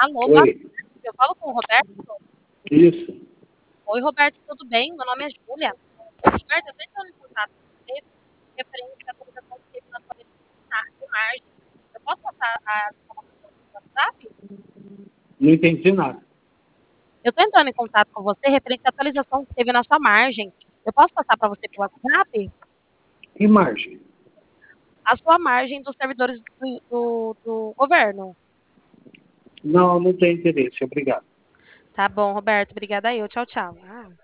Alô, boa Oi, tarde. Eu falo com o Roberto? isso. Oi, Roberto, tudo bem? Meu nome é Júlia. Roberto, eu estou entrando em contato com você referente à atualização que teve na sua de margem. Eu posso passar a informação do WhatsApp? Não entendi nada. Eu estou entrando em contato com você referente à atualização que teve na sua margem. Eu posso passar para você pelo WhatsApp? Que margem? A sua margem dos servidores do governo. Não, não tem interesse. Obrigado. Tá bom, Roberto. Obrigada eu. Tchau, tchau.